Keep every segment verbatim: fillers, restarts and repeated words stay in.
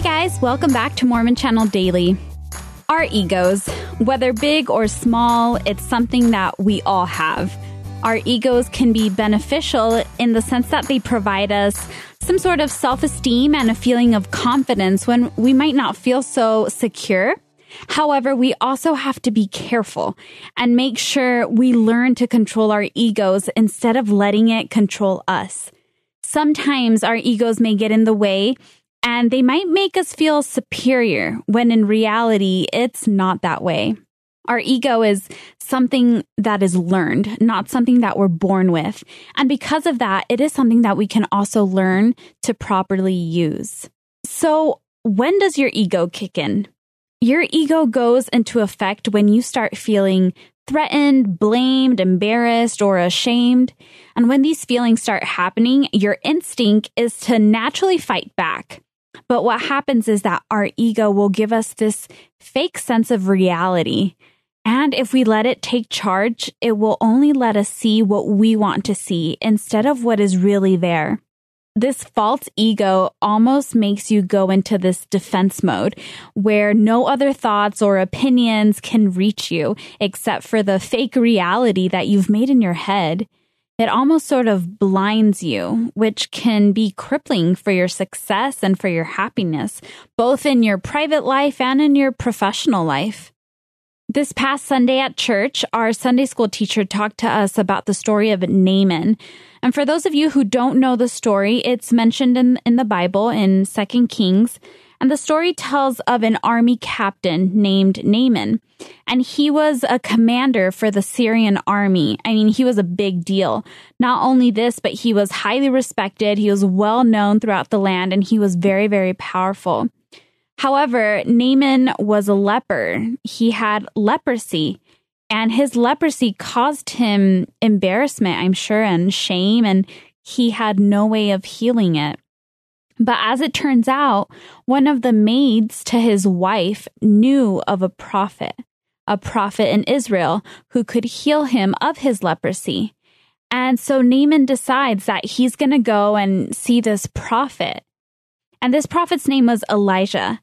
guys, welcome back to Mormon Channel Daily. Our egos, whether big or small, it's something that we all have. Our egos can be beneficial in the sense that they provide us some sort of self-esteem and a feeling of confidence when we might not feel so secure. However, we also have to be careful and make sure we learn to control our egos instead of letting it control us. Sometimes our egos may get in the way and they might make us feel superior when in reality, it's not that way. Our ego is something that is learned, not something that we're born with. And because of that, it is something that we can also learn to properly use. So when does your ego kick in? Your ego goes into effect when you start feeling threatened, blamed, embarrassed, or ashamed. And when these feelings start happening, your instinct is to naturally fight back. But what happens is that our ego will give us this fake sense of reality. And if we let it take charge, it will only let us see what we want to see instead of what is really there. This false ego almost makes you go into this defense mode where no other thoughts or opinions can reach you except for the fake reality that you've made in your head. It almost sort of blinds you, which can be crippling for your success and for your happiness, both in your private life and in your professional life. This past Sunday at church, our Sunday school teacher talked to us about the story of Naaman. And for those of you who don't know the story, it's mentioned in, in the Bible in Second Kings. And the story tells of an army captain named Naaman. And he was a commander for the Syrian army. I mean, he was a big deal. Not only this, but he was highly respected. He was well known throughout the land, and he was very, very powerful. However, Naaman was a leper. He had leprosy, and his leprosy caused him embarrassment, I'm sure, and shame, and he had no way of healing it. But as it turns out, one of the maids to his wife knew of a prophet, a prophet in Israel who could heal him of his leprosy. And so Naaman decides that he's going to go and see this prophet. And this prophet's name was Elijah.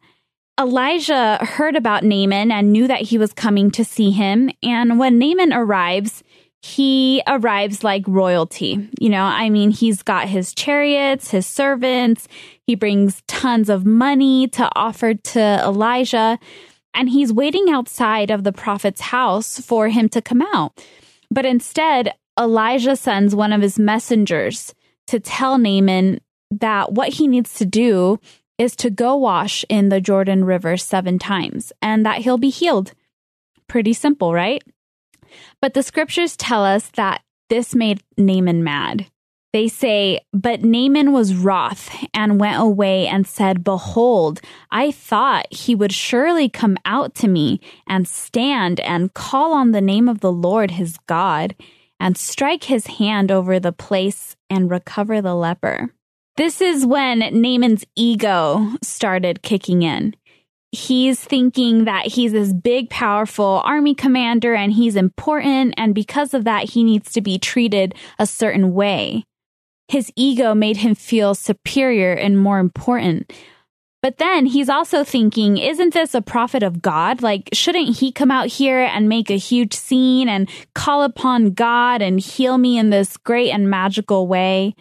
Elijah heard about Naaman and knew that he was coming to see him. And when Naaman arrives, he arrives like royalty. You know, I mean, he's got his chariots, his servants. He brings tons of money to offer to Elijah. And he's waiting outside of the prophet's house for him to come out. But instead, Elijah sends one of his messengers to tell Naaman that what he needs to do is to go wash in the Jordan River seven times and that he'll be healed. Pretty simple, right? But the scriptures tell us that this made Naaman mad. They say, but Naaman was wroth and went away and said, behold, I thought he would surely come out to me and stand and call on the name of the Lord his God and strike his hand over the place and recover the leper. This is when Naaman's ego started kicking in. He's thinking that he's this big, powerful army commander and he's important, and because of that, he needs to be treated a certain way. His ego made him feel superior and more important. But then he's also thinking, isn't this a prophet of God? Like, shouldn't he come out here and make a huge scene and call upon God and heal me in this great and magical way?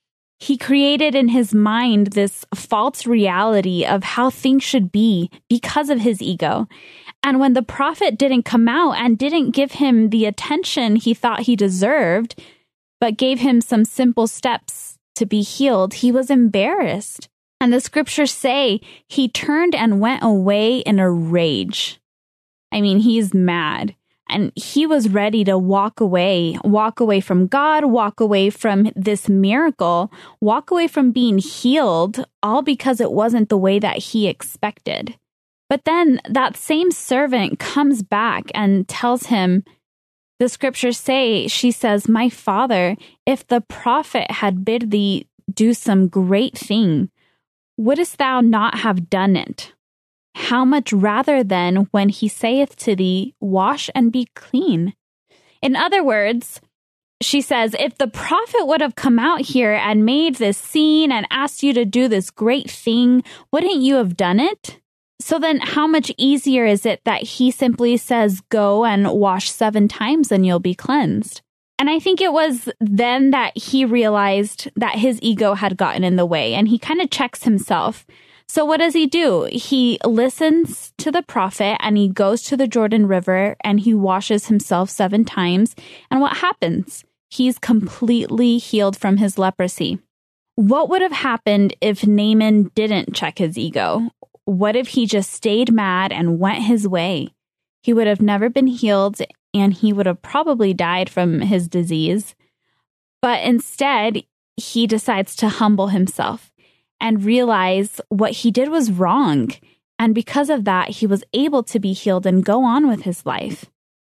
He created in his mind this false reality of how things should be because of his ego. And when the prophet didn't come out and didn't give him the attention he thought he deserved, but gave him some simple steps to be healed, he was embarrassed. And the scriptures say he turned and went away in a rage. I mean, he's mad. And he was ready to walk away, walk away from God, walk away from this miracle, walk away from being healed, all because it wasn't the way that he expected. But then that same servant comes back and tells him, the scriptures say, she says, my father, if the prophet had bid thee do some great thing, wouldest thou not have done it? How much rather then when he saith to thee, wash and be clean? In other words, She says, if the prophet would have come out here and made this scene and asked you to do this great thing, wouldn't you have done it? So then how much easier is it that he simply says, go and wash seven times and you'll be cleansed? And I think it was then that he realized that his ego had gotten in the way, and he kind of checks himself. So what does he do? He listens to the prophet and he goes to the Jordan River and he washes himself seven times. And what happens? He's completely healed from his leprosy. What would have happened if Naaman didn't check his ego? What if he just stayed mad and went his way? He would have never been healed, and he would have probably died from his disease. But instead, he decides to humble himself and realize what he did was wrong. And because of that, he was able to be healed and go on with his life.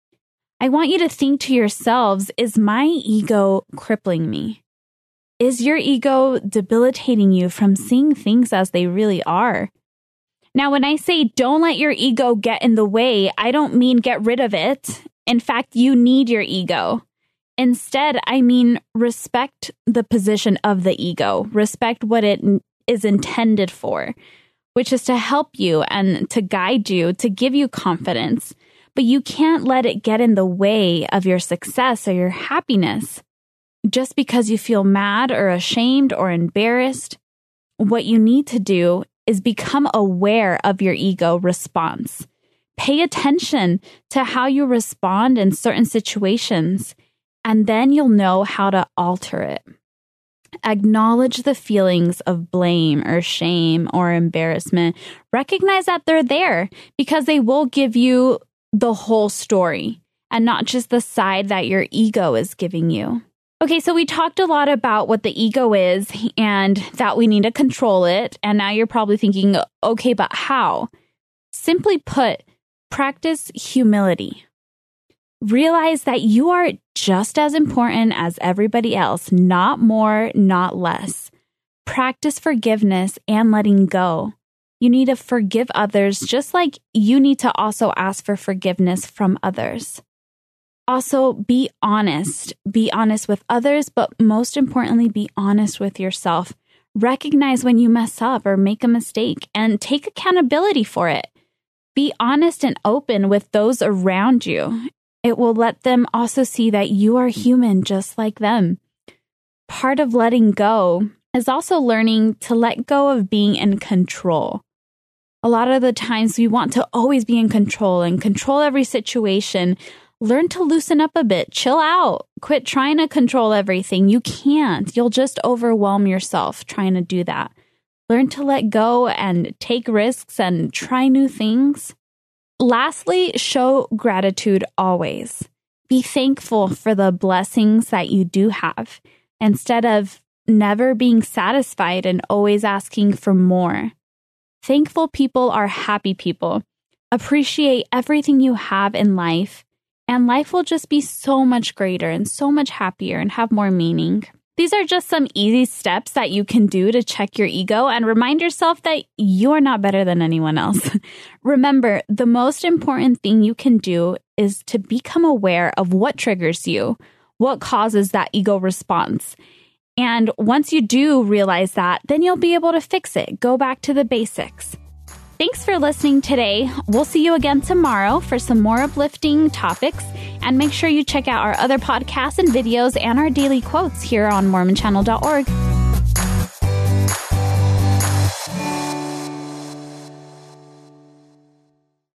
I want you to think to yourselves, is my ego crippling me? Is your ego debilitating you from seeing things as they really are? Now, when I say don't let your ego get in the way, I don't mean get rid of it. In fact, you need your ego. Instead, I mean respect the position of the ego, respect what it is intended for, which is to help you and to guide you, to give you confidence. But you can't let it get in the way of your success or your happiness. Just because you feel mad or ashamed or embarrassed, what you need to do is become aware of your ego response. Pay attention to how you respond in certain situations, and then you'll know how to alter it. Acknowledge the feelings of blame or shame or embarrassment. Recognize that they're there because they will give you the whole story and not just the side that your ego is giving you. Okay, so we talked a lot about what the ego is and that we need to control it. And now you're probably thinking, okay, but how? Simply put, practice humility. Realize that you are just as important as everybody else, not more, not less. Practice forgiveness and letting go. You need to forgive others just like you need to also ask for forgiveness from others. Also, be honest. Be honest with others, but most importantly, be honest with yourself. Recognize when you mess up or make a mistake and take accountability for it. Be honest and open with those around you. It will let them also see that you are human just like them. Part of letting go is also learning to let go of being in control. A lot of the times we want to always be in control and control every situation. Learn to loosen up a bit. Chill out. Quit trying to control everything. You can't. You'll just overwhelm yourself trying to do that. Learn to let go and take risks and try new things. Lastly, show gratitude always. Be thankful for the blessings that you do have instead of never being satisfied and always asking for more. Thankful people are happy people. Appreciate everything you have in life, and life will just be so much greater and so much happier and have more meaning. These are just some easy steps that you can do to check your ego and remind yourself that you are not better than anyone else. Remember, the most important thing you can do is to become aware of what triggers you, what causes that ego response. And once you do realize that, then you'll be able to fix it. Go back to the basics. Thanks for listening today. We'll see you again tomorrow for some more uplifting topics. And make sure you check out our other podcasts and videos and our daily quotes here on Mormon Channel dot org.